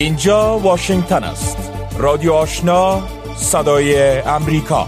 اینجا واشنگتن است. رادیو آشنا، صدای امریکا.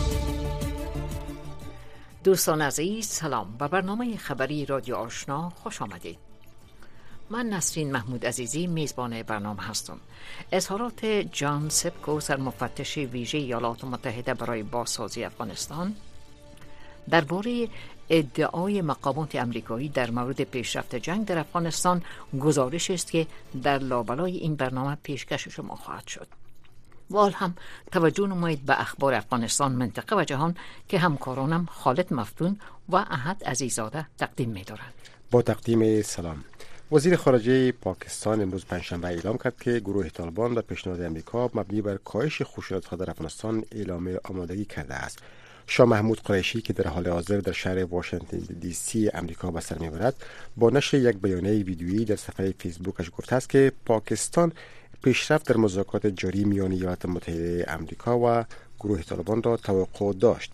دوستان عزیز سلام. به برنامه خبری رادیو آشنا خوش آمدید. من نسرین محمود عزیزی میزبان برنامه هستم. اظهارات جان سپکو سرمفتش ویژه ایالات متحده برای بازسازی افغانستان درباره ادعای مقامات امریکایی در مورد پیشرفت جنگ در افغانستان گزارش است که در لابلای این برنامه پیشکش شما خواهد شد. وال هم توجه نمایید به اخبار افغانستان، منطقه و جهان که همکارانم خالد مفتون و احد عزیزاده تقدیم می دارند. با تقدیم سلام. وزیر خارجه پاکستان امروز پنجشنبه اعلام کرد که گروه طالبان به پیشنهاد امریکا مبنی بر کاهش خشونت‌ها در افغانستان اعلام آمادگی کرده است. شاه محمود قریشی که در حال حاضر در شهر واشنگتن دی سی امریکا به سر میبرد با نشر یک بیانیه ویدیویی در صفحه فیسبوکش گفته است که پاکستان پیشرفت در مذاکرات جاری میان ایالات متحده امریکا و گروه طالبان را توقع داشت.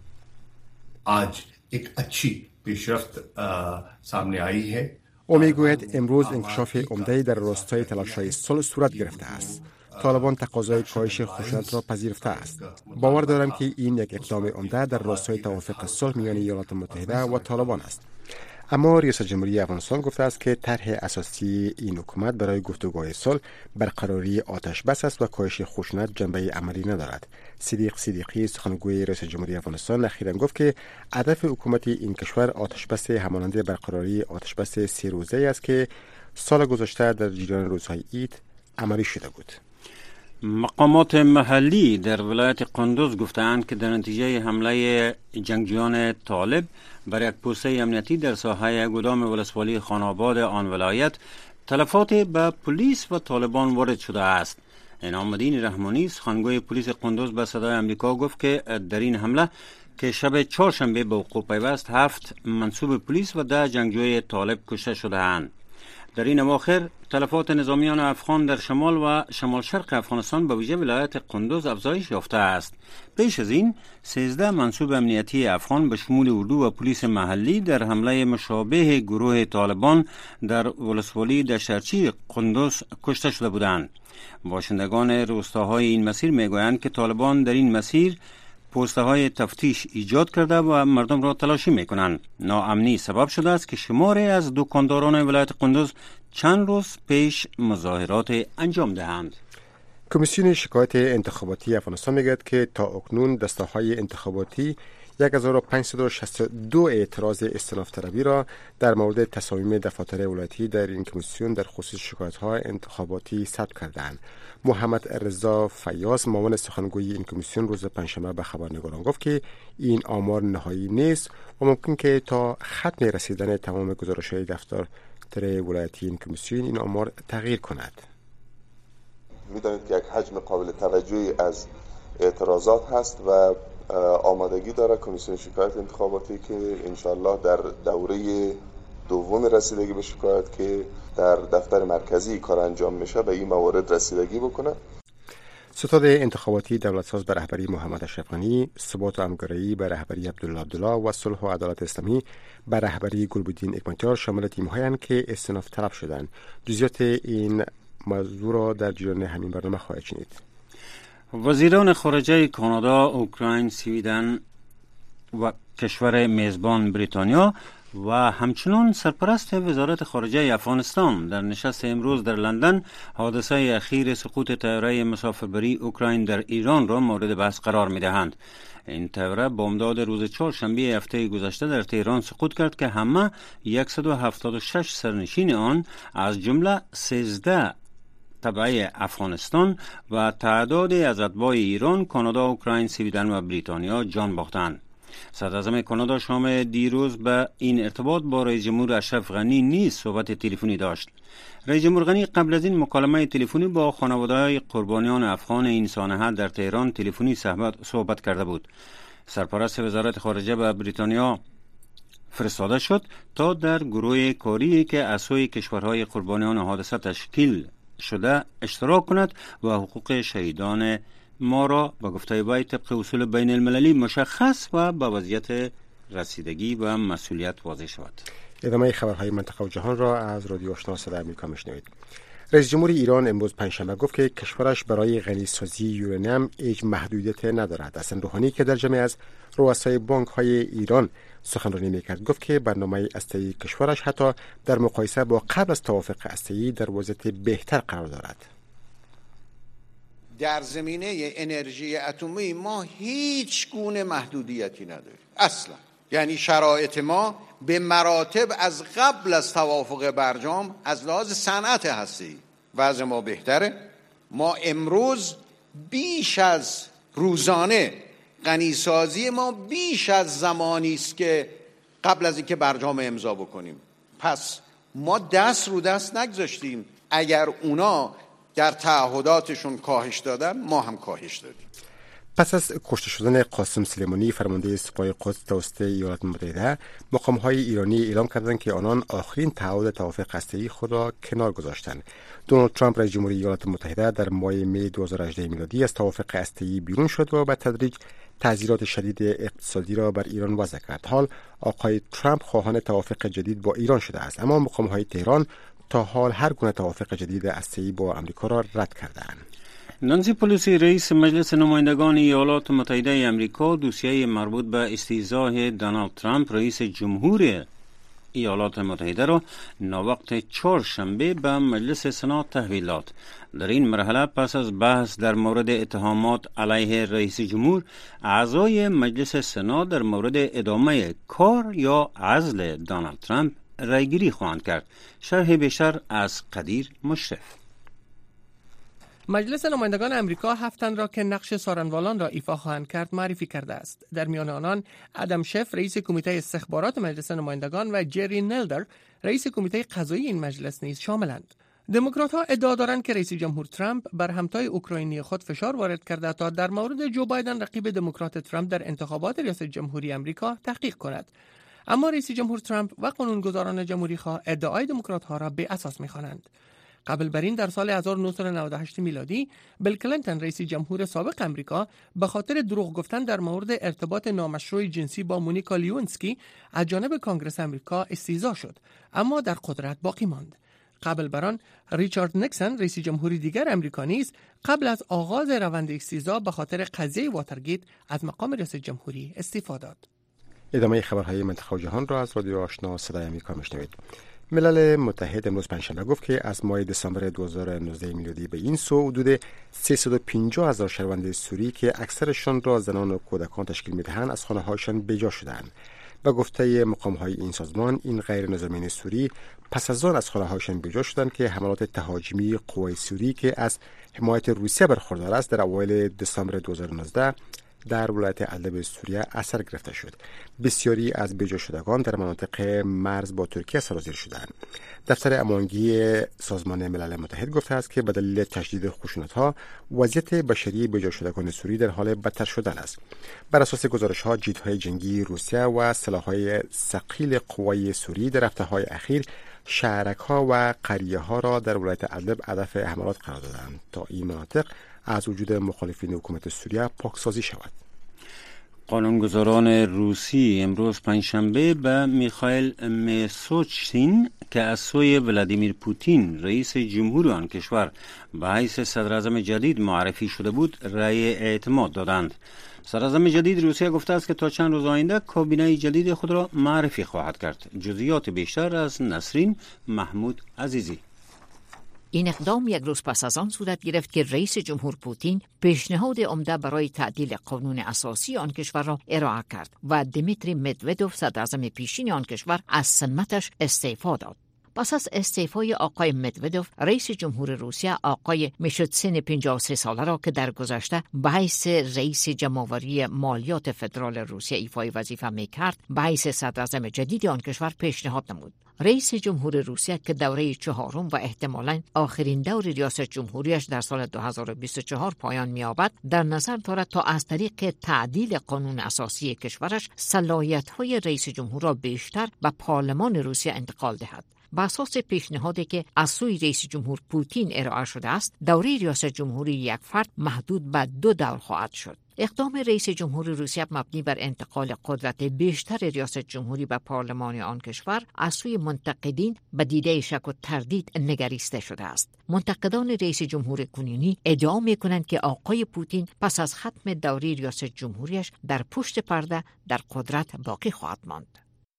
आज एक अच्छी पेशरफ्त सामने आई है. او میگوید امروز انکشاف عمده‌ای در راستای تلاش‌های صلح صورت گرفته است. طالبان تقاضای کاهش خشونت را پذیرفته است. باور دارم که این یک اقدام عمده در راستای توافق صلح میان ایالات متحده و طالبان است. اما ریاست جمهوری افغانستان گفته است که طرح اساسی این حکومت برای گفتگوهای صلح برقراری آتش بس است و کاهش خشونت جنبه عملی ندارد. صدیق صدیقی سخنگوی ریاست جمهوری افغانستان اخیراً گفت که هدف حکومت این کشور آتش بس همانند برقراری آتش بس 3 روزه است که سال گذشته در جریان روزهای عید عملی شده بود. مقامات محلی در ولایت قندوز گفتند که در نتیجه حمله جنگجویان طالب بر یک پوسته امنیتی در ساحه گدام ولسوالی خاناباد آن ولایت تلفات به پلیس و طالبان وارد شده است. انعام الدین رحمانی سخنگوی پلیس قندوز به صدای امریکا گفت که در این حمله که شب چهارشنبه به وقوع پیوست 7 منصوب پلیس و 10 جنگجوی طالب کشته شده‌اند. در این اواخر تلفات نظامیان افغان در شمال و شمال شرق افغانستان به ویژه ولایت قندوز افزایش یافته است. پیش از این 13 منصوب امنیتی افغان به شمول اردو و پلیس محلی در حمله مشابه گروه طالبان در ولسوالی دشترچی قندوز کشته شده بودند. باشندگان روستاهای این مسیر میگویند که طالبان در این مسیر پوسته های تفتیش ایجاد کرده و مردم را تلاشی میکنند. ناامنی سبب شده است که شماری از دکانداران ولایت قندوز چند روز پیش مظاهرات انجام دهند. کمیسیون شکایت انتخاباتی افغانستان میگوید که تا اکنون دسته‌های انتخاباتی 1562 اعتراض استئناف طلبی را در مورد تصامیم دفاتر ولایتی در این کمیسیون در خصوص شکایت‌های انتخاباتی ثبت کردند. محمد رضا فیاض معاون سخنگوی این کمیسیون روز پنجشنبه به خبرنگاران گفت که این آمار نهایی نیست و ممکن که تا ختم رسیدن تمام گزارش‌های دفتر ولایتی این کمیسیون این آمار تغییر کند. می‌دانید که یک حجم قابل توجهی از اعتراضات هست و آمادگی داره کمیسیون شکایت انتخاباتی که انشالله در دوره دوم رسیدگی به شکایت که در دفتر مرکزی کار انجام میشه به این موارد رسیدگی بکنه. ستاد انتخاباتی دولتساز به رهبری محمد اشرف غنی، ثبات و همکاری به رهبری عبدالله و صلح و عدالت اسلامی به رهبری گلبدین اکماتیار شامل تیم‌هایی که استئناف طلب شدند. جزئیات این موضوع را در جریان همین برنامه خواهید شنید. وزیران خارجه کانادا، اوکراین، سویدن و کشور میزبان بریتانیا و همچنین سرپرست وزارت خارجه افغانستان در نشست امروز در لندن حادثه اخیر سقوط طیاره مسافربری اوکراین در ایران را مورد بحث قرار می‌دهند. این طیاره بامداد روز چهارشنبه هفته گذشته در تهران سقوط کرد که همه 176 سرنشین آن از جمله 13 تبع افغانستان و تعدادی از اتباع ایران، کانادا، اوکراین، سویدن و بریتانیا جان باختند. صدراعظم کانادا شام دیروز به این ارتباط با رئیس جمهور اشرف غنی نیز صحبت تلفنی داشت. رئیس جمهور غنی قبل از این مکالمه تلفنی با خانواده‌های قربانیان افغان این سانحه در تهران تلفنی صحبت کرده بود. سرپرست وزارت خارجه به بریتانیا فرستاده شد تا در گروه کاری که از سوی کشورهای قربانیان حادثه تشکیل شده اشتراک کند و حقوق شهیدان ما را به گفته وی طبق اصول بین المللی مشخص و به وضعیت رسیدگی و مسئولیت واضح شود. ادامه خبرهای منطقه و جهان را از رادیو آشنا صدای آمریکا میشنوید. رئیس جمهور ایران امروز پنجشنبه گفت که کشورش برای غنیسازی یورانیم هیچ محدودیت ندارد. حسن روحانی که در جمع از رؤسای بانک‌های ایران سخنرانی میکرد گفت که برنامه هسته‌ای کشورش حتی در مقایسه با قبل از توافق هسته‌ای در وضعیت بهتر قرار دارد. در زمینه انرژی اتمی ما هیچ گونه محدودیتی نداریم اصلا. یعنی شرایط ما به مراتب از قبل از توافق برجام از لحاظ صنعت هسته‌ای وضع ما بهتره. ما امروز بیش از روزانه غنیسازی ما بیش از زمانی است که قبل از اینکه برجام امضا بکنیم. پس ما دست رو دست نگذاشتیم. اگر اونا در تعهداتشون کاهش دادن ما هم کاهش دادیم. پس از کشته شدن قاسم سلیمانی فرمانده سپاه قدس توسط ایالات متحده، مقام‌های ایرانی اعلام کردند که آنان آخرین تعهد توافق هسته‌ای خود را کنار گذاشتند. دونالد ترامپ رئیس جمهوری ایالات متحده در ماه می 2018 میلادی از توافق هسته‌ای بیرون شد و به تدریج تعزیرات شدید اقتصادی را بر ایران وضع کرد. حال آقای ترامپ خواهان توافق جدید با ایران شده است، اما مقام‌های تهران تا حال هر گونه توافق جدید هسته‌ای با آمریکا را رد کردند. نانسی پلوسی رئیس مجلس نمایندگان ایالات متحده آمریکا دوسیه مربوط به استیضاح دونالد ترامپ رئیس جمهور ایالات متحده را ناوقت چهارشنبه به مجلس سنا تحویل داد. در این مرحله پس از بحث در مورد اتهامات علیه رئیس جمهور، اعضای مجلس سنا در مورد ادامه کار یا عزل دونالد ترامپ رایگیری خواهند کرد. شرح بیشتر از قدیر مشرف. مجلس نمایندگان امریکا 7 تن را که نقش سارنوالان را ایفا خواهند کرد معرفی کرده است. در میان آنان ادم شف رئیس کمیته استخبارات مجلس نمایندگان و جری نلدر رئیس کمیته قضایی این مجلس نیز شاملند. دموکرات‌ها ادعا دارند که رئیس جمهور ترامپ بر همتای اوکراینی خود فشار وارد کرده تا در مورد جو بایدن رقیب دموکرات ترامپ در انتخابات ریاست جمهوری امریکا تحقیق کند. اما رئیس جمهور ترامپ و قانونگذاران جمهوری‌خواه ادعای دموکرات‌ها را بی اساس می‌خوانند. قبل بر این در سال 1998 میلادی بیل کلینتون رئیس جمهور سابق امریکا به خاطر دروغ گفتن در مورد ارتباط نامشروع جنسی با مونیکا لیونسکی از جانب کانگرس امریکا استیضاح شد، اما در قدرت باقی ماند. قبل بر آن ریچارد نیکسون رئیس جمهوری دیگر امریکا نیز قبل از آغاز روند استیضاح به خاطر قضیه واترگیت از مقام ریاست جمهوری استعفا داد. ادامه خبرهای منطقه و جهان را از رادیو آشنا صدای آمریکا میشنوید. ملل متحد امروز پنجشنبه گفت که از ماه دسامبر 2019 میلادی به این سو حدود 350,000 شهروند سوری که اکثرشان را زنان و کودکان تشکیل می‌دهند از خانه‌هایشان بیجا شدند. و گفته مقام‌های این سازمان، این غیر نظامیان سوری پس از آن از خانه‌هایشان بیجا شدند که حملات تهاجمی قوای سوری که از حمایت روسیه برخوردار است در اوایل دسامبر 2019 در ولایت ادلب سوریه اثر گرفته شد. بسیاری از بیجا شدگان در مناطق مرز با ترکیه سرازیر شدند. دفتر امانگی سازمان ملل متحد گفته است که به دلیل تشدید خشونت‌ها وضعیت بشری بیجا شدگان سوری در حال بدتر شدن است. بر اساس گزارش‌ها، جیت‌های جنگی روسیه و سلاح‌های ثقیل قوای سوری در هفته‌های اخیر شهرک‌ها و قریه‌ها را در ولایت ادلب هدف حملات قرار دادند تا این مناطق از وجود مخالفین حکومت سوریه پاکسازی شود. قانونگذاران روسی امروز پنجشنبه به میخائیل میشوستین که از سوی ولادیمیر پوتین رئیس جمهور آن کشور به حیث صدراعظم جدید معرفی شده بود رأی اعتماد دادند. صدراعظم جدید روسیه گفته است که تا چند روز آینده کابینه جدید خود را معرفی خواهد کرد. جزئیات بیشتر از نسرین محمود عزیزی. این اقدام یک روز پس از آن صورت گرفت که رئیس جمهور پوتین پیشنهاد عمده برای تعدیل قانون اساسی آن کشور را ارائه کرد و دیمیتری مدودوف صدراعظم پیشین آن کشور از سمتش استعفا داد. پس از استعفای آقای مدودوف، رئیس جمهور روسیه آقای میشوستین 53 ساله را که در گذشته به حیث رئیس جمع‌آوری مالیات فدرال روسیه ایفای وظیفه می‌کرد، به حیث صدراعظم جدید آن کشور پیشنهاد نمود. رئیس جمهور روسیه که دوره چهارم و احتمالاً آخرین دور ریاست جمهوریش در سال 2024 پایان می‌یابد، در نظر دارد تا از طریق تعدیل قانون اساسی کشورش صلاحیت‌های رئیس جمهور را بیشتر به پارلمان روسیه انتقال دهد. بر اساس پیشنهادی که از سوی رئیس جمهور پوتین ارائه شده است، دوره ریاست جمهوری یک فرد محدود به 2 دور خواهد شد. اقدام رئیس جمهور روسیه مبنی بر انتقال قدرت بیشتر ریاست جمهوری به پارلمان آن کشور از سوی منتقدین به دیده شک و تردید نگریسته شده است. منتقدان رئیس جمهور کنونی ادعا می‌کنند که آقای پوتین پس از ختم دوره ریاست جمهوریش در پشت پرده در قدرت باقی خواهد ماند.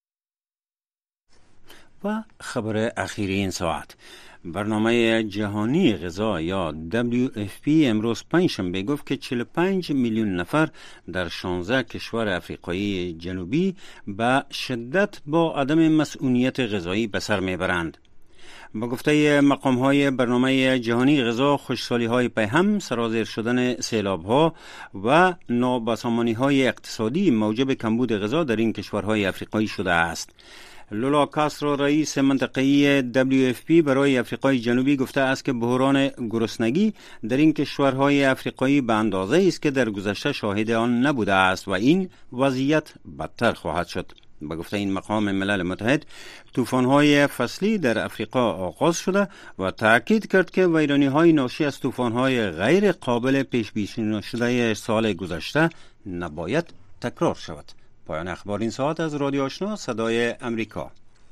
و خبر اخیر این ساعت: برنامه جهانی غذا یا WFP امروز پنجشنبه گفت که 45 میلیون نفر در 16 کشور افریقایی جنوبی به شدت با عدم مسئولیت غذایی به سر میبرند. با گفته مقام‌های برنامه جهانی غذا، خشکسالی‌های پیهم، سرازیر شدن سیلاب‌ها و نابسامانی‌های اقتصادی موجب کمبود غذا در این کشورهای افریقایی شده است. لولا کاسترو رئیس منطقه‌ای WFP برای افریقای جنوبی گفته است که بحران گرسنگی در این کشورهای افریقایی به اندازه است که در گذشته شاهد آن نبوده است و این وضعیت بدتر خواهد شد. به گفته این مقام ملل متحد، طوفان‌های فصلی در افریقا آغاز شده و تأکید کرد که ویرانی‌های ناشی از طوفان‌های غیر قابل پیش‌بینی شده سال گذشته نباید تکرار شود. پایان اخبار این ساعت از رادیو آشنا صدای امریکا.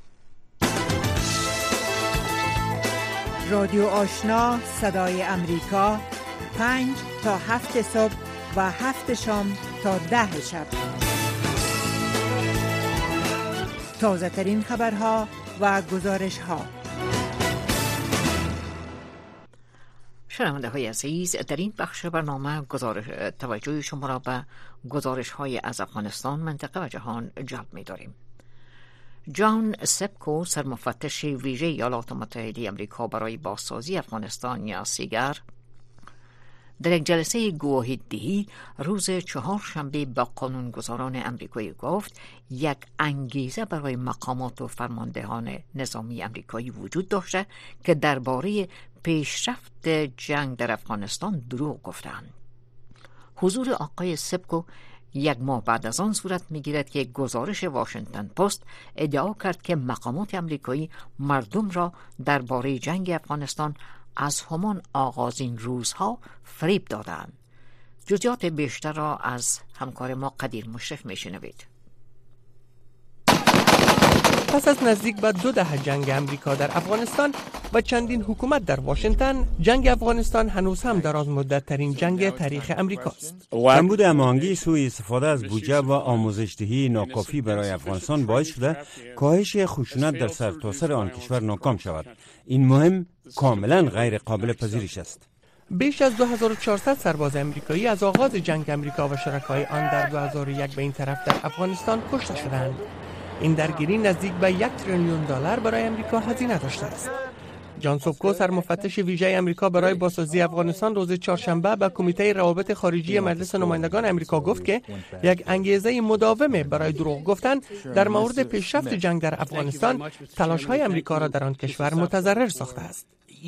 رادیو آشنا صدای امریکا 5 تا 7 صبح و 7 شام تا 10 شب. تازه ترین خبرها و گزارش ها. شنونده های عزیز، در این بخش برنامه توجه شما را به گزارش های از افغانستان، منطقه و جهان جلب می داریم. جان سپکو، سرمفتش ویژه ایالات متحده آمریکا برای بازسازی افغانستان یا سیگر، در یک جلسه گواهی دهی روز چهارشنبه با قانونگذاران امریکایی گفت یک انگیزه برای مقامات و فرماندهان نظامی امریکایی وجود داشته که درباره پیشرفت جنگ در افغانستان دروغ گفتند. حضور آقای سپکو یک ماه بعد از آن صورت می‌گیرد که گزارش واشنگتن پست ادعا کرد که مقامات امریکایی مردم را درباره جنگ افغانستان از همان آغازین روزها فریب دادند. جزئیات بیشتر را از همکار ما قدیر مشرف میشنوید. پس از نزدیک به 2 دهه جنگ امریکا در افغانستان و چندین حکومت در واشنگتن، جنگ افغانستان هنوز هم دراز مدت ترین جنگ تاریخ امریکاست. کمبود هماهنگی سوی استفاده از بودجه و آموزش‌دهی ناکافی برای افغانستان باعث شده کاهش خشونت در سرتاسر آن کشور ناکام شود. این مهم کاملا غیر قابل پذیرش است. بیش از 2400 سرباز امریکایی از آغاز جنگ امریکا و شرکای آن در 2001 به این طرف در افغانستان کشته شدند. این درگیری نزدیک به $1 تریلیون برای امریکا هزینه داشته است. جان سپکو، سرمفتش ویژه امریکا برای بازسازی افغانستان، روز چهارشنبه به کمیته روابط خارجی مجلس نمایندگان امریکا گفت که یک انگیزه مداوم برای دروغ گفتن در مورد پیشرفت جنگ در افغانستان تلاش‌های امریکا را در آن کشور متضرر ساخته است.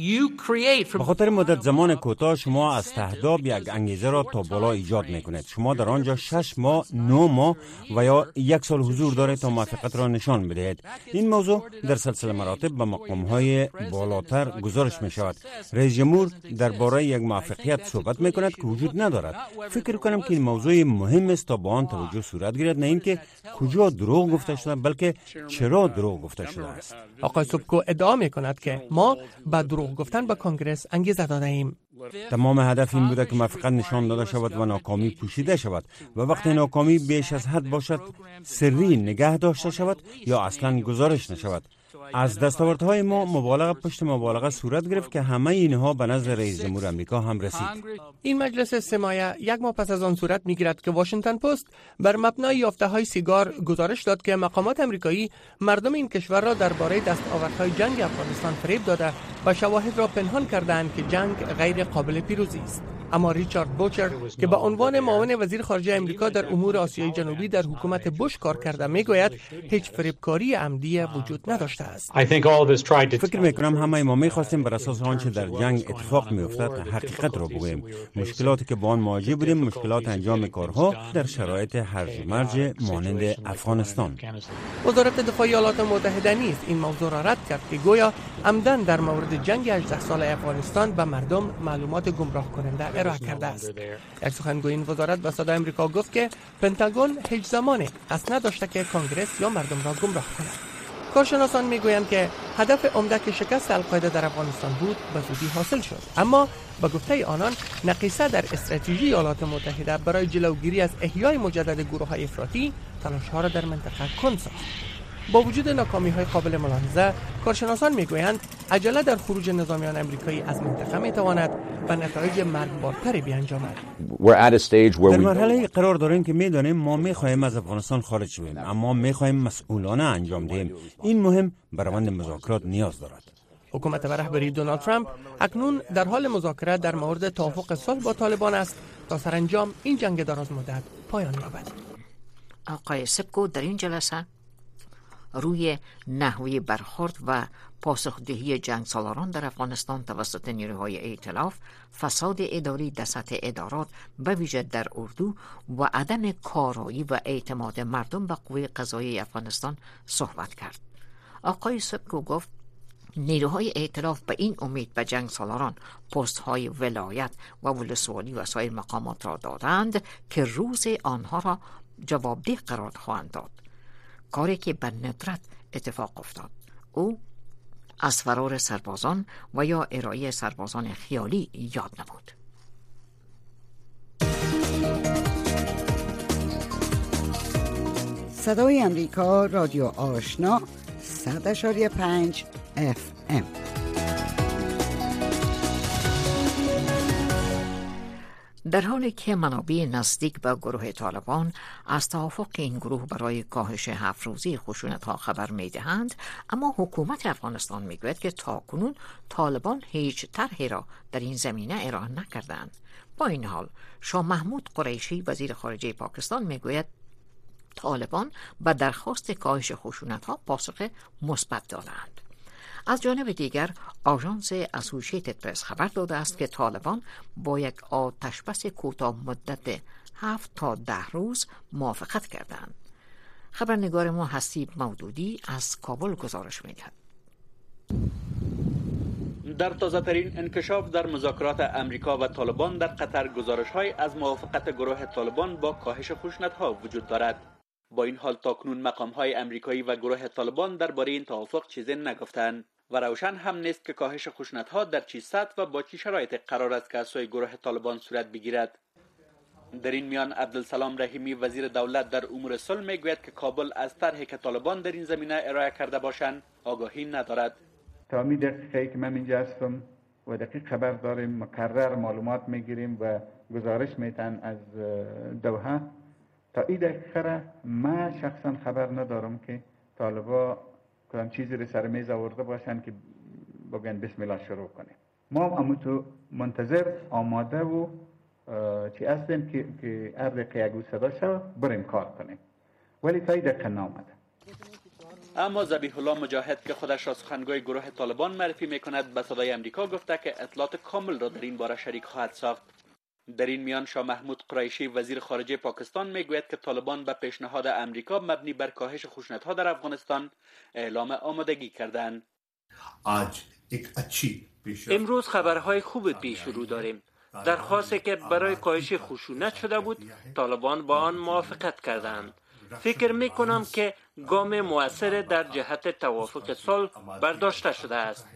به خاطر مدت زمان کوتاه شما از تهداب یک انگیزه را تا بالا ایجاد میکنید. شما در آنجا 6 ماه، 9 ماه و یا 1 سال حضور دارید تا موفقیت را نشان بدهید. این موضوع در سلسله مراتب به مقام‌های بالاتر گزارش می شود. رئیس جمهور درباره یک موفقیت صحبت می کند که وجود ندارد. فکر کنم که این موضوع مهم است تا با آن توجه صورت گیرد، نه اینکه کجا دروغ گفته شده بلکه چرا دروغ گفته شده است. آقای سپکو ادعا می کند که ما با دروغ گفتن به کنگرس انگیزه داده ایم. تمام هدف این بوده که موفقیت نشان داده شود و ناکامی پوشیده شود و وقتی ناکامی بیش از حد باشد سری نگه داشته شود یا اصلا گزارش نشود. از دستاوردهای ما مبالغه پشت مبالغه صورت گرفت که همه اینها به نظر رئیس جمهور آمریکا هم رسید. این مجلس 3 مایه 1 ماه پس از آن صورت میگیرد که واشنگتن پست بر مبنای یافته‌های سیگار گزارش داد که مقامات آمریکایی مردم این کشور را درباره دستاوردهای جنگ افغانستان فریب داده و شواهد را پنهان کردند که جنگ غیر قابل پیروزی است. اما ریچارد بوچر که به عنوان معاون وزیر خارجه آمریکا در امور آسیای جنوبی در حکومت بوش کار کرده میگوید هیچ فریبکاری عمدی وجود نداشته است. فکر میکنم همه ما میخواستیم بر اساس آنچه در جنگ اتفاق میافتد حقیقت را بگوییم. مشکلاتی که با آن مواجه بودیم، مشکلات انجام کارها در شرایط هرج و مرج مانند افغانستان. وزارت دفاع ایالات متحده نیز این موضوع را رد کرد که گویا عمدن در مورد جنگ 18 ساله افغانستان به مردم معلومات گمراه کننده ارائه کرده است. یک سخنگوی این وزارت به صدای آمریکا گفت که پنتاگون هیچ زمانی قصد نداشته که کنگره یا مردم را گمراه کند. کارشناسان میگویند که هدف عمده که شکست القاعده در افغانستان بود به زودی حاصل شد، اما به گفته آنان نقیصه در استراتژی ایالات متحده برای جلوگیری از احیای مجدد گروه‌های افراطی تلاش‌ها را در منطقه کند ساخت. با وجود ناکامی‌های قابل ملاحظه، کارشناسان میگویند عجله در خروج نظامیان آمریکایی از منطقه میتواند به نتایج مرگبارتری بیانجامد. در مرحله قرار داریم که میدانیم ما میخواهیم از افغانستان خارج شویم، اما میخواهیم مسئولانه انجام دهیم. این مهم به روند مذاکرات نیاز دارد. حکومت به رهبری دونالد ترامپ اکنون در حال مذاکره در مورد توافق صلح با طالبان است تا سرانجام این جنگ درازمدت پایان یابد. آقای سبکو در این جلسه روی نحوه برخورد و پاسخدهی جنگ سالاران در افغانستان توسط نیروهای ائتلاف، فساد اداری در سطح ادارات به ویژه در اردو و عدم کارایی و اعتماد مردم به قوه قضاییه افغانستان صحبت کرد. آقای سبکو گفت نیروهای ائتلاف به این امید به جنگ سالاران پست های ولایت و ولسوالی و سایر مقامات را دادند که روز آنها را جوابدeh قرار خواهند داد، کاری که به ندرت اتفاق افتاد. او از فرار سربازان و یا ارائه سربازان خیالی یاد نمود. صدای امریکا، رادیو آشنا، 100.5 FM. در حالی که منابع نزدیک به گروه طالبان از توافق این گروه برای کاهش 7 روزه خشونت‌ها خبر می‌دهند، اما حکومت افغانستان می‌گوید که تاکنون طالبان هیچ طرحی را در این زمینه ارائه نکردند. با این حال شاه محمود قریشی وزیر خارجه پاکستان می‌گوید طالبان به درخواست کاهش خشونت‌ها پاسخ مثبت دادند. از جانب دیگر آژانس اسوسییتد پرس خبر داده است که طالبان با یک آتشبس کوتاه مدت 7 تا 10 روز موافقت کردند. خبرنگار ما حسیب مودودی از کابل گزارش می‌دهد. در تازه‌ترین انکشاف در مذاکرات امریکا و طالبان در قطر گزارش‌های از موافقت گروه طالبان با کاهش خشونت‌ها وجود دارد. با این حال تاکنون مقام‌های امریکایی و گروه طالبان درباره این توافق چیزی نگفتند و روشن هم نیست که کاهش خشونت‌ها در چه سطح و با چه شرایطی قرار است که از سوی گروه طالبان صورت بگیرد. در این میان عبدالسلام رحیمی وزیر دولت در امور صلح میگوید که کابل از طرحی که طالبان در این زمینه ارائه کرده باشند آگاهی ندارد. تا می دقیقه که من اینجا هستم و دقیق خبر داریم، مکرر معلومات میگیریم و گزارش میتن از دوحه. تا این دقیقه را من شخصا خبر ندارم که طالبا کدام چیزی رو سر میز آورده باشن که بگن بسم الله شروع کنیم. ما هم تو منتظر آماده و چی هستیم که هر دقیقه یک صدا شد بریم کار کنیم، ولی تا این دقیقه نامده. اما ذبیح الله مجاهد که خودش را سخنگوی گروه طالبان معرفی میکند به صدای امریکا گفته که اطلاعات کامل را در این باره شریک خواهد ساخت. در این میان شاه محمود قریشی وزیر خارجه پاکستان میگوید که طالبان به پیشنهاد امریکا مبنی بر کاهش خشونت‌ها در افغانستان اعلام آمادگی کردند. امروز خبرهای خوب پیش رو داریم. درخواستی که برای کاهش خشونت شده بود طالبان با آن موافقت کردند. فکر میکنم که گام مؤثر در جهت توافق صلح برداشته شده است.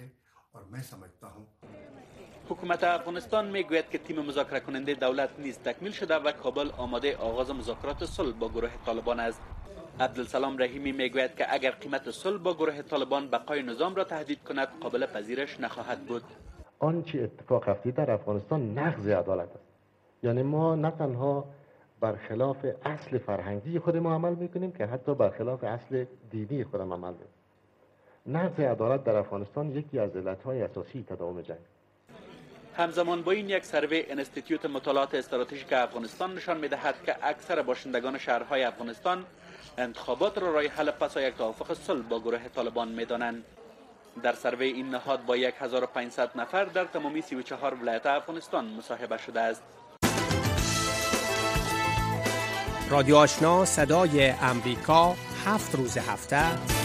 حکومت افغانستان میگوید که تیم مذاکره کننده دولت نیز تکمیل شده و کابل آماده آغاز مذاکرات صلح با گروه طالبان است. عبدالسلام رحیمی میگوید که اگر قیمت صلح با گروه طالبان بقای نظام را تهدید کند قابل پذیرش نخواهد بود. آنچه اتفاق افتید در افغانستان نقض عدالت است. یعنی ما نه تنها برخلاف اصل فرهنگی خودمون عمل میکنیم که حتی برخلاف اصل دینی خودمون عمل میکنیم. نقض عدالت در افغانستان یکی از علتهای اساسی تداوم جنگ. همزمان با این یک سروی انستیتیوت مطالعات استراتژیک افغانستان نشان می‌دهد که اکثر باشندگان شهرهای افغانستان انتخابات را راه حل پس از یک توافق صلح با گروه طالبان می‌دانند. در سروی این نهاد با 1500 نفر در تمامی 34 ولایت افغانستان مصاحبه شده است. رادیو آشنا صدای امریکا 7 روز هفته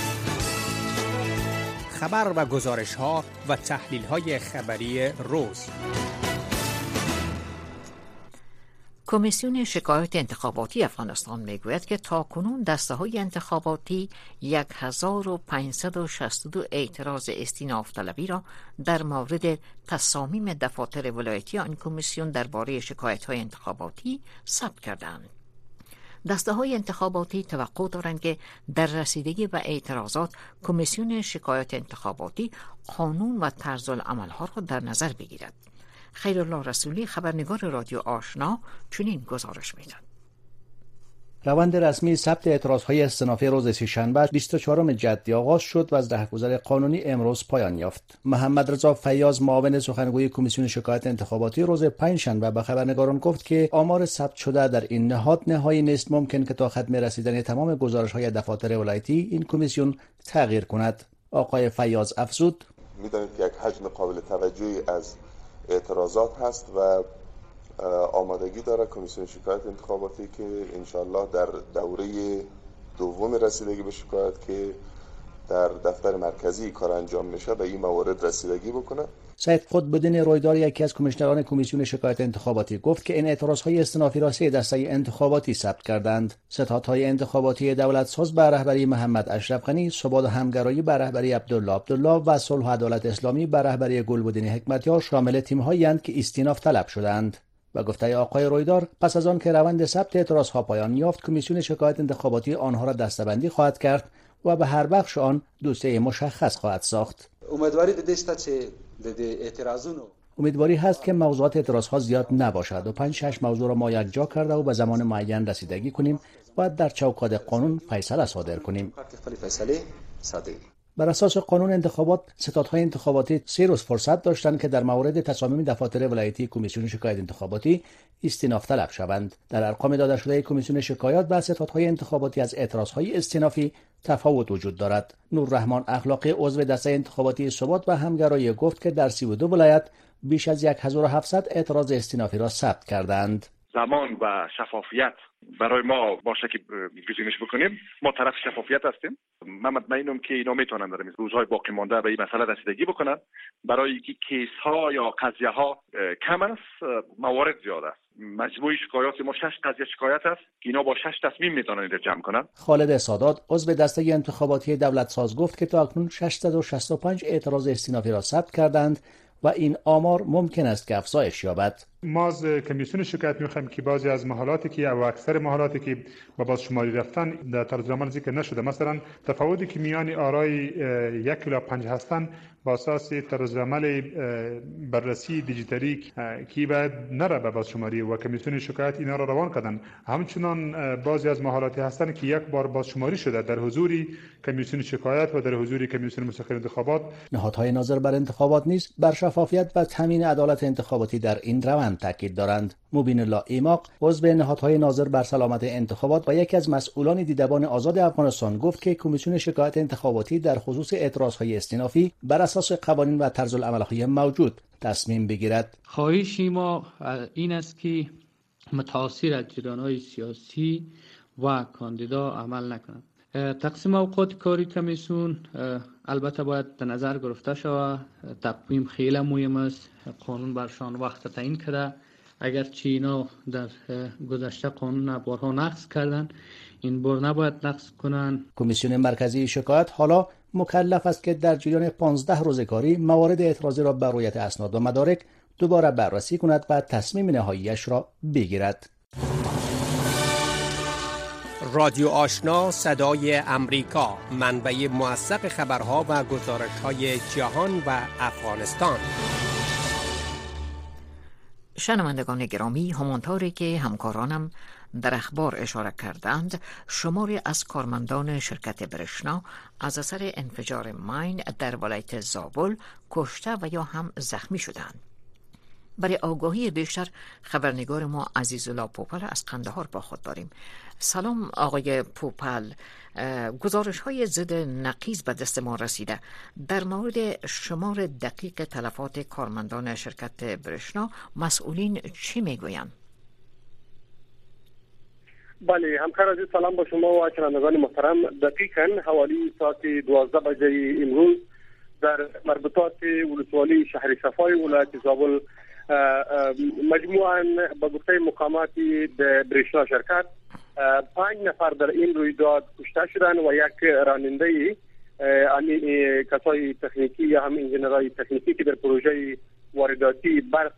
خبر و گزارش ها و تحلیل های خبری روز. کمیسیون شکایات انتخاباتی افغانستان میگوید که تاکنون دسته‌های انتخاباتی 1562 اعتراض استیناف طلبی را در مورد تصامیم دفاتر ولایتی آن کمیسیون درباره شکایت‌های انتخاباتی ثبت کردند. دسته‌های انتخاباتی توقع دارند که در رسیدگی و اعتراضات کمیسیون شکایات انتخاباتی قانون و طرز العمل‌ها را در نظر بگیرد. خیرالله رسولی خبرنگار رادیو آشنا چنین گزارش می‌دهد. روند رسمی ثبت اعتراض‌های استینافی روز سه‌شنبه 24 جدی آغاز شد و از رهگذر قانونی امروز پایان یافت. محمد رضا فیاض معاون سخنگوی کمیسیون شکایت انتخاباتی روز پنجشنبه به خبرنگاران گفت که آمار ثبت شده در این نهاد نهایی نیست، ممکن که تا ختم رسیدن تمام گزارش‌های دفاتر ولایتی این کمیسیون تغییر کند. آقای فیاض افزود: می‌دانید که یک حجم قابل توجهی از اعتراضات هست و آمادگی داره کمیسیون شکایت انتخاباتی که انشالله در دوره دوم رسیدگی به شکایت که در دفتر مرکزی کار انجام میشه به این موارد رسیدگی بکنه. سید قطب‌الدین رویدار یکی از کمیشنران کمیسیون شکایت انتخاباتی گفت که این اعتراض‌های استینافی را 3 دسته انتخاباتی ثبت کردند. ستادهای انتخاباتی دولتساز به رهبری محمد اشرف غنی، ثبات و همگرایی به رهبری عبدالله و صلح و عدالت اسلامی به رهبری گلبدین حکمتیار شامل تیم‌هایی اند که استیناف طلب شدند. و گفته آقای رویدار پس از آن که روند ثبت اعتراض‌ها پایان یافت، کمیسیون شکایت انتخاباتی آنها را دسته‌بندی خواهد کرد و به هر بخش آن دوسیه مشخص خواهد ساخت. امیدواری هست که موضوعات اعتراض‌ها زیاد نباشد و 5-6 موضوع را ما یکجا کرده و به زمان معین رسیدگی کنیم و در چوکات قانون فیصله صادر کنیم. بر اساس قانون انتخابات، ستادهای انتخاباتی 3 روز فرصت داشتند که در مورد تصامیم دفاتر ولایتی کمیسیون شکایت انتخاباتی استیناف طلب شوند. در ارقام داده شده کمیسیون شکایات و ستادهای انتخاباتی از اعتراضهای استینافی تفاوت وجود دارد. نوررحمان اخلاقی عضو دسته انتخاباتی ثبات و همگرایی گفت که در 32 ولایت بیش از 1700 اعتراض استینافی را ثبت کردند. زمان و شفافیت برای ما باشه که گزینش بکنیم. ما طرف شفافیت هستیم. من مطمئنم که اینا میتونن در روزهای باقی مانده به این مسئله رسیدگی بکنن. برای اینکه کیس ها یا قضیه ها کم است، موارد زیاد است. مجموع شکایات ما 6 قضیه شکایت است که اینا با 6 تصمیم میتونن جمع کنن. خالد سادات عضو دسته انتخاباتی دولتساز گفت که تا اکنون 665 اعتراض استینافی را ثبت کردند و این آمار ممکن است که افزایش یابد. ما از کمیسیون شکایت می‌خوایم که بعضی از محالاتی که و اکثر محالاتی که با بازشماری رفتن در طرز عمل ذکر نشده، مثلا تفاوتی که میان آرای 1 الی 5 هستند با اساس طرز عمل بررسی دیجیتالی که باید نره به بازشماری و کمیسیون شکایت اینا را روان کردن. همچنان بعضی از محالاتی هستند که یک بار بازشماری شده در حضور کمیسیون شکایت و در حضور کمیسیون مستقل انتخابات. نهادهای ناظر بر انتخابات نیز بر شفافیت و تامین عدالت انتخاباتی در این روند تاکید دارند. مبین الله ایماق عضو نهادهای ناظر بر سلامت انتخابات و یکی از مسئولان دیدبان آزاد افغانستان گفت که کمیسیون شکایت انتخاباتی در خصوص اعتراضهای استینافی بر اساس قوانین و طرز العمل‌های موجود تصمیم بگیرد. خواهش ما این است که متأثر از جریان‌های سیاسی و کاندیدا عمل نکنند. تقسیم اوقات کاری کمیسیون البته باید در نظر گرفته شود. تقویم خیلی مهم است. قانون برشان وقت تعیین کرده. اگر اینا در گذشته قانون بارها نقض کردن، این بار نباید نقض کنن. کمیسیون مرکزی شکایت حالا مکلف است که در جریان 15 روز کاری موارد اعتراضی را بر رویت اسناد و مدارک دوباره بررسی کند و تصمیم نهاییش را بگیرد. رادیو آشنا صدای امریکا، منبع موثق خبرها و گزارش‌های جهان و افغانستان. شنوندگان گرامی، همانطوری که همکارانم در اخبار اشاره کردند، شماری از کارمندان شرکت برشنا از اثر انفجار ماین در ولایت زابل کشته و یا هم زخمی شدند. برای آگاهی بیشتر خبرنگار ما عزیزالله پوپل از قندهار با خود داریم. سلام آقای پوپل، گزارش های ضد نقیض به دست ما رسیده. در مورد شمار دقیق تلفات کارمندان شرکت برشنا مسئولین چی میگویند؟ بله همکار عزیز، سلام با شما و شنوندگان محترم. دقیقاً حوالی ساعت 12 بجه امروز در مربوطات ولسوالی شهر صفای ولایت زابل مجموعاً به گفته مقامات برشنا شرکت 5 نفر در این رویداد کشته شدند و یک راننده کسای تکنیکی یا هم انجینرهای تکنیکی که در پروژه وارداتی برق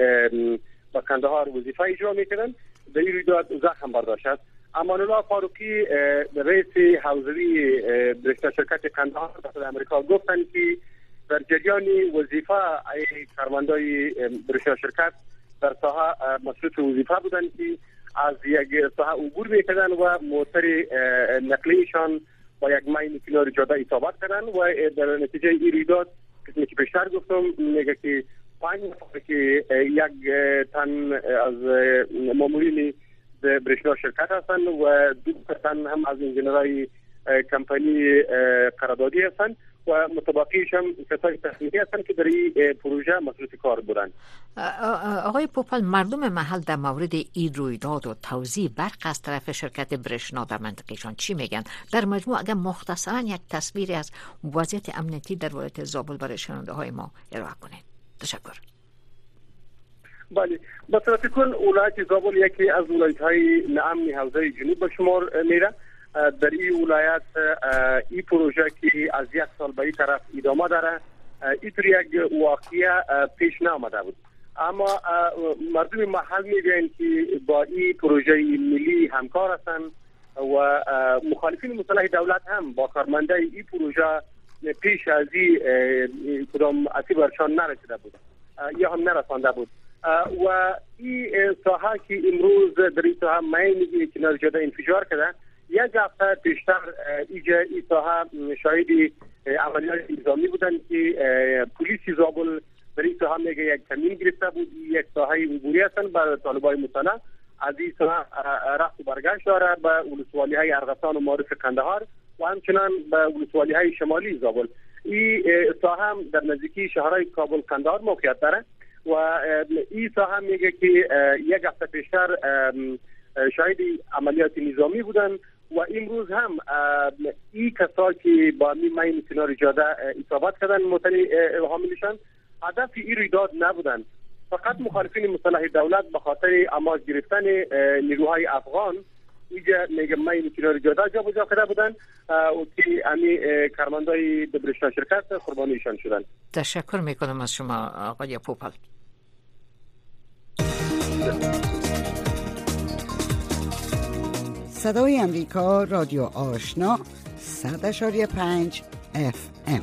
به کندهار وظیفه اجرا میکنند در این رویداد زخم برداشت است. امان الله فاروقی رئیس حوزوی برشنا شرکت کندهار در امریکا گفتند که در جریان وظیفه کارمندای برشنا شرکت در ساحه مصروف وظیفه بودند که از یک ساحه عبور میکردن و موتر نقلیشان با یک مین کنار جاده اصابت کردن و در نتیجه این رویداد که پیشتر گفتم میگه که 5 نفر که یک تن از مامورین برشنا شرکت هستند و 2 تن هم از انجینرهای کمپانی قراردادی هستند و متبقیش هم کسای تکنیکی هستند که در این پروژه مصروف کار بودند. آقای پوپل، مردم محل در مورد این رویداد و توزیع برق از طرف شرکت برشنا در منطقهشان چی میگن؟ در مجموع اگر مختصرا یک تصویری از وضعیت امنیتی در ولایت زابل برای شنونده های ما ارائه کنید. تشکر. بله، به صورت کل ولایت زابل یکی از ولایت‌های ناامن حوزه جنوب به شمار میره. در این ولایت این پروژه که از 1 سال به این طرف ادامه داره، اینطور یک واقعیه پیش نامده بود، اما مردم محل میگن که با این پروژه ملی همکار هستند و مخالفین مسلح دولت هم با کارمنده این پروژه پیش از این کدام اصیب برشان نرسیده بود یا هم نرسانده بود و این ساحه که امروز در این ساحه مین کنار جاده انفجار کرده، یک هفته پیشتر این ساحه شاهد عملیات نظامی بودن که پلیس زابل در این ساحه میگه یک کمین گرفته بود، یک ساحه عبوری هستن برای طالبای مسلح. از این ساحه رفت و برگشت داره به ولسوالی های ارغسان و معارف کندهار و همچنان به ولسوالی های شمالی زابل. این ساحه هم در نزدیکی شهرهای کابل کندهار موقعیت داره و این ساحه میگه که یک هفته پیشتر شاهد عملیات نظامی بودن و امروز هم این کسا که با مین کنار جاده اصابت کردن موتر حاملشان هدف این رویداد نبودن، فقط مخالفین مسلح دولت به خاطر امواج گرفتن نیروهای افغان اینجا میگه مین کنار جاده جابجا کرده بودن و که امی کارمندای برشنا شرکت قربانیشان شدن. تشکر میکنم از شما آقای پوپل. صدای امریکا رادیو آشنا 100.5 FM.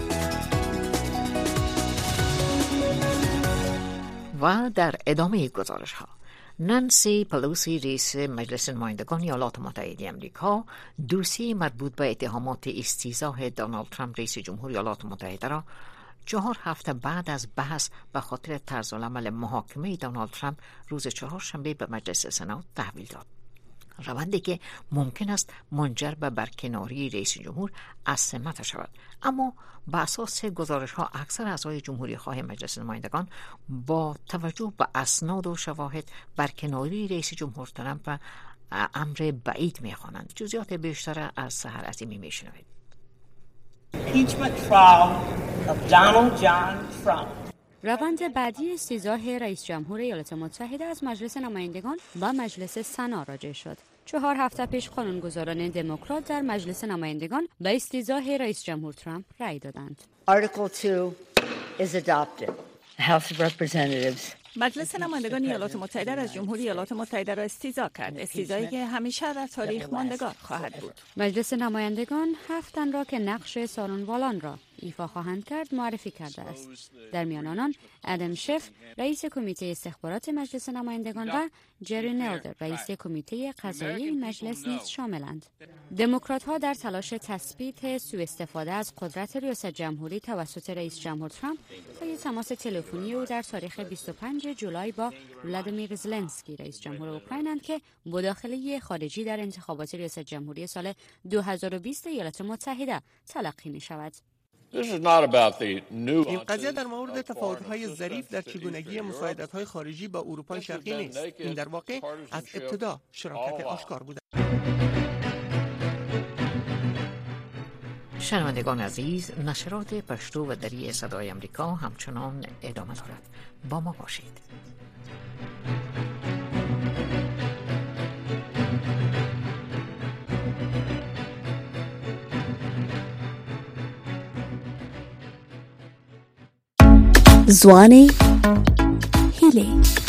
و در ادامه گزارش ها، نانسی پلوسی رئیس مجلس نمایندگان ایالات متحده آمریکا دوسیه مربوط به اتهامات استیضاح دونالد ترامپ رئیس جمهوری ایالات متحده را 4 هفته بعد از بحث به خاطر طرزالعمل محاکمه دونالد ترامپ روز چهارشنبه به مجلس سنا تحویل داد. روندی که ممکن است منجر به برکناری رئیس جمهور از سمت شود، اما به اساس گزارش‌ها اکثر اعضای جمهوری خواه مجلس نمایندگان با توجه به اسناد و شواهد برکناری رئیس جمهور ترامپ امر بعید می‌خوانند. جزئیات بیشتر از سحر عظیمی می‌شنوید. روند بعدی استیضاح رئیس جمهور ایالات متحده از مجلس نمایندگان و مجلس سنا راجع شد. 4 هفته پیش قانونگذاران دموکرات در مجلس نمایندگان به استیضاح رئیس جمهور ترامپ رأی دادند. Article 2 is adopted. The House of Representatives مجلس نمایندگان ایالات متحده از جمهوری ایالات متحده را استیضاح کرد، استیضاحی که همیشه در تاریخ ماندگار خواهد بود. مجلس نمایندگان 7 تن را که نقش سارنوالان را ایفا خواهند کرد معرفی کرده است. در میان آنان ادم شف رئیس کمیته استخبارات مجلس نمایندگان و جری نلدر رئیس کمیته قضایی مجلس نیز شاملند. دموکرات‌ها در تلاش تثبیت سوء استفاده از قدرت ریاست جمهوری توسط رئیس جمهور ترامپ طی تماس تلفنی او در تاریخ 25 جولای با ولادیمیر زلنسکی رئیس جمهور اوکراین که مداخله خارجی در انتخابات ریاست جمهوری سال 2020 ایالات متحده تلقی می‌شود. این قضیه در مورد تفاوت‌های ظریف در چگونگی مساعدت‌های خارجی با اروپای شرقی نیست. این در واقع از ابتدا شراکت آشکار بوده. شنوندگان عزیز، نشرات پشتو و دری صدای امریکا همچنان ادامه دارد. با ما باشید. زوانه هیلی